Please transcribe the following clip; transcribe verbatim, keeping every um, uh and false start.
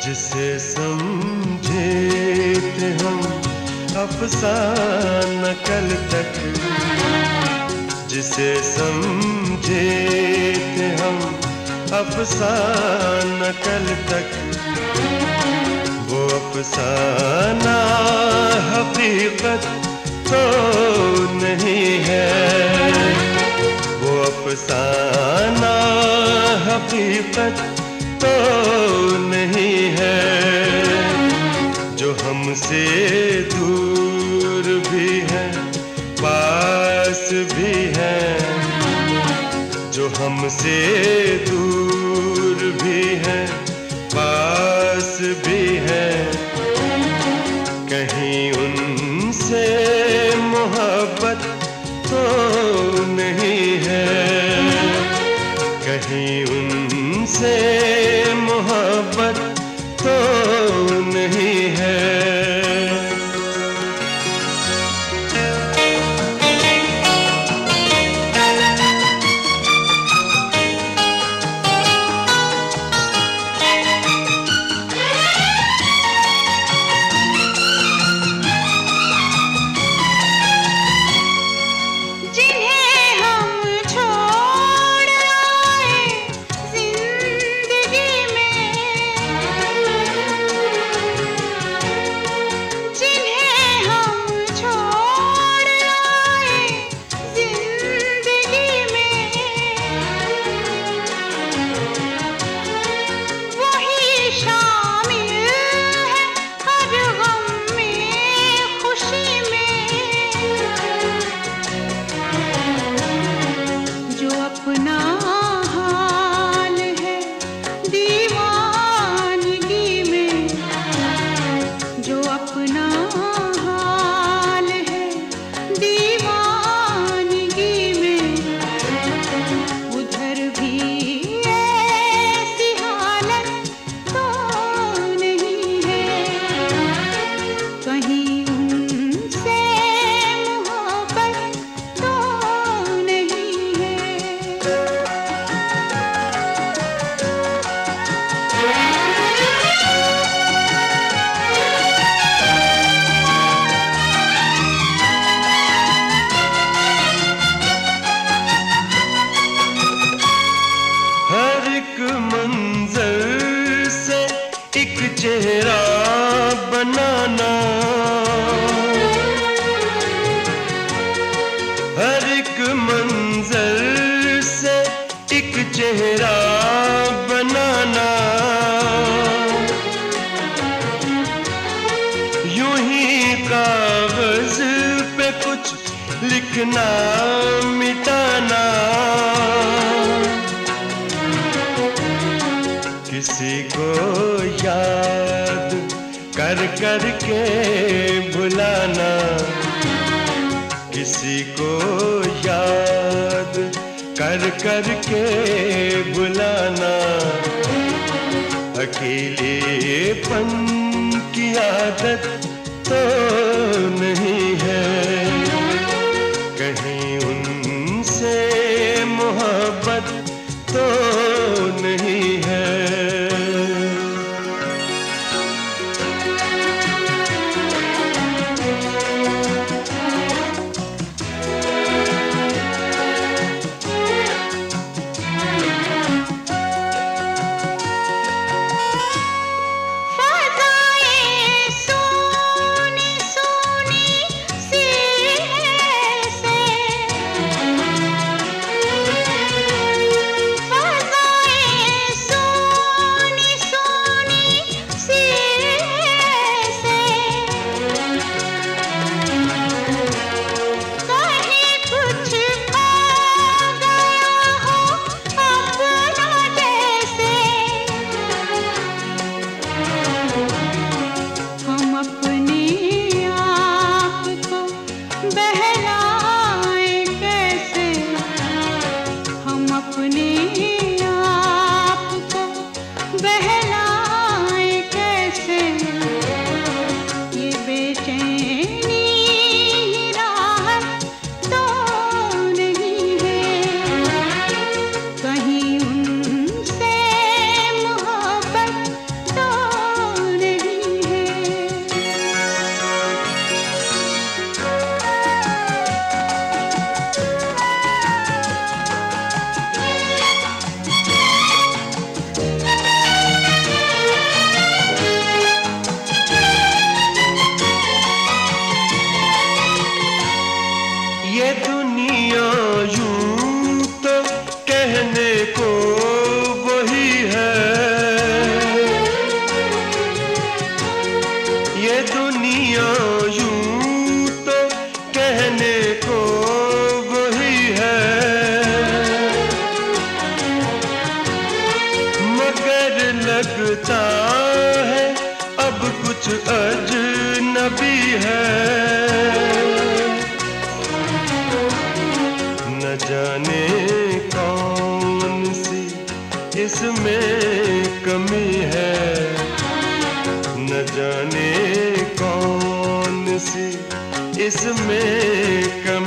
जिसे समझे थे हम अफसाना कल तक, जिसे समझे थे हम अफसाना कल तक, वो अफसाना हकीकत तो नहीं है। वो अफसाना हकीकत तो नहीं है। जो हमसे दूर भी है पास भी है, जो हमसे दूर भी है पास भी है, कहीं उनसे मोहब्बत तो नहीं है, कहीं उनसे मोहब्बत तो नहीं है। चेहरा बनाना, हर एक मंजर से एक चेहरा बनाना, यूं ही कागज पे कुछ लिखना मिटाना, किसी को याद कर कर के भुलाना, किसी को याद कर कर के भुलाना, अकेलेपन की आदत तो नहीं है, कहीं उनसे मोहब्बत तो नहीं है। फ़ज़ाएं सोनी सोनी लगता है अब कुछ अजनबी है। न जाने कौन सी इसमें कमी है, न जाने कौन सी इसमें कमी